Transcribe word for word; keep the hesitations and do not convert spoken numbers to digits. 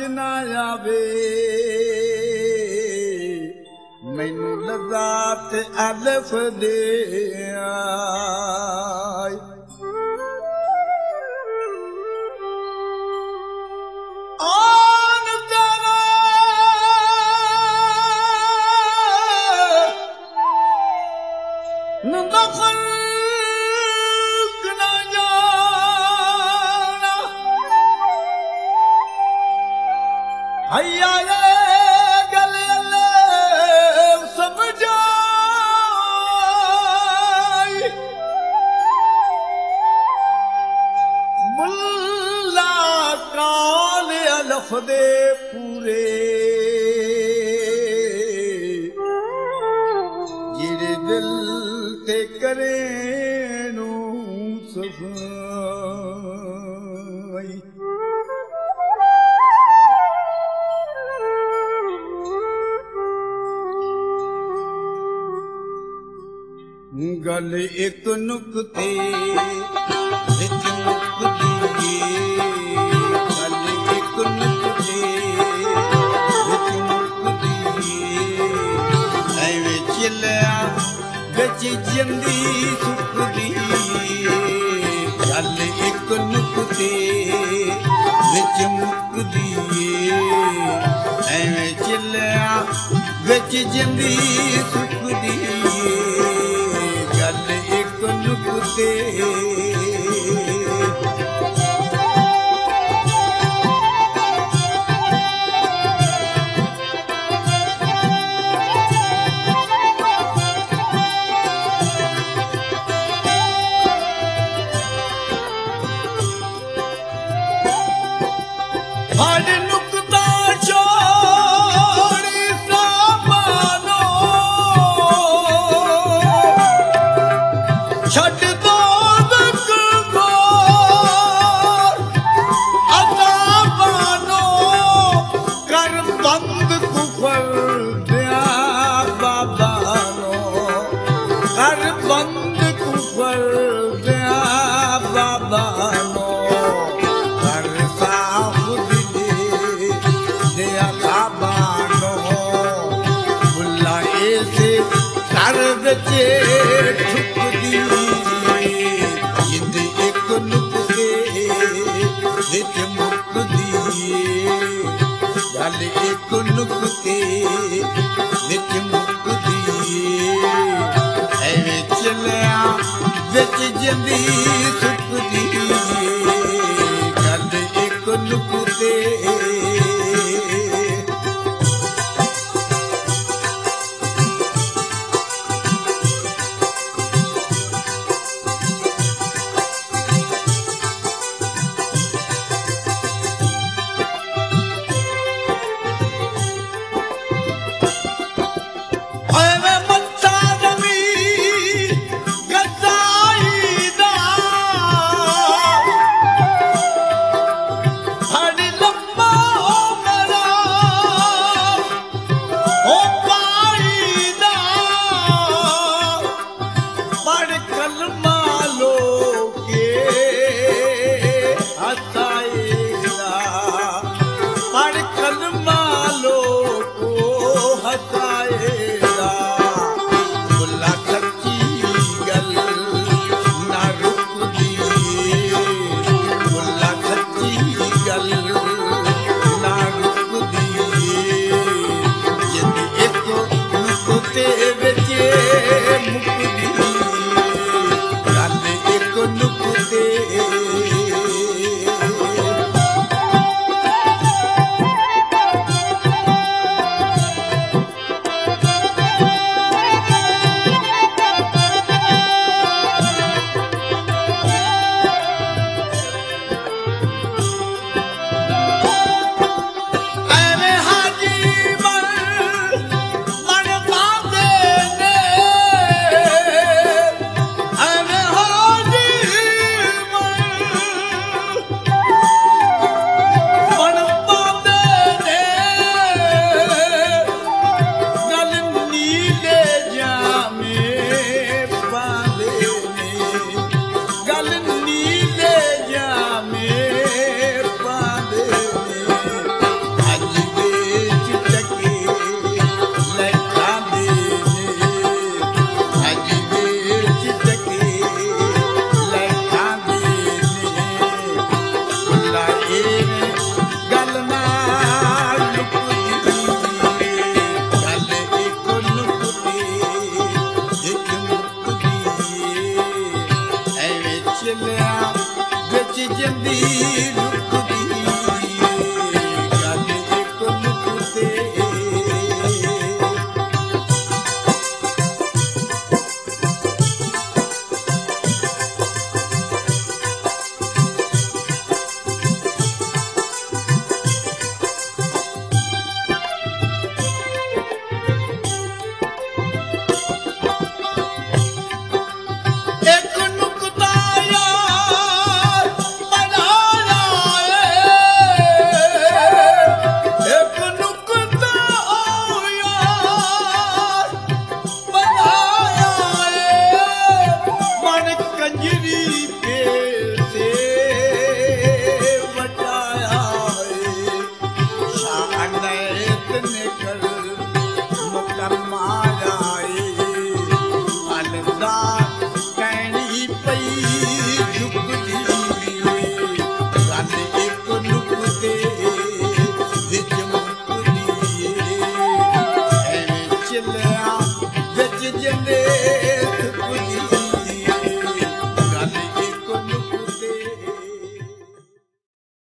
ना आवे मैनू लज़ात अलफ दे आए आन तेरा नदखल ना जाना हैया दे पूरे जिरे दिल ते करे नू सफाई गल एक नुक्ते विच मुक्ती बिच जिंदी सुखदी गल एक नुक्ते बिच मुक्दी एवें चिल्लिया बिच जिंदी सुखदी गल एक नुक्ते हर नुक्ता छोड़ी सामानो छड़ दो बकवार अता बानो कर बंद कुफर दिया बाबानो कर बंद कुफर दिया बाबानो ठुकदी जिंद एक नुक्ते विच मुक्दी गल एक नुक्ते विच मुक्दी एवें चलिया विच जिंदी सुखदी गल एक नुक्ते I'm